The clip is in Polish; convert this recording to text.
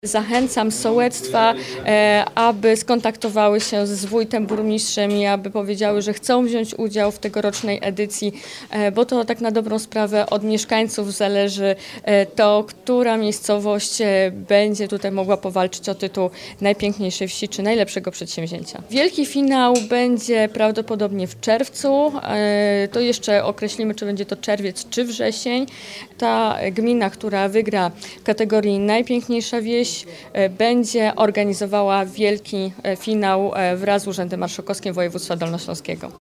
Zachęcam sołectwa, aby skontaktowały się z wójtem, burmistrzem i aby powiedziały, że chcą wziąć udział w tegorocznej edycji, bo to tak na dobrą sprawę od mieszkańców zależy to, która miejscowość będzie tutaj mogła powalczyć o tytuł najpiękniejszej wsi czy najlepszego przedsięwzięcia. Wielki finał będzie prawdopodobnie w czerwcu, to jeszcze określimy, czy będzie to czerwiec czy wrzesień. Ta gmina, która wygra w kategorii najpiękniejsza wieś, będzie organizowała wielki finał wraz z Urzędem Marszałkowskim Województwa Dolnośląskiego.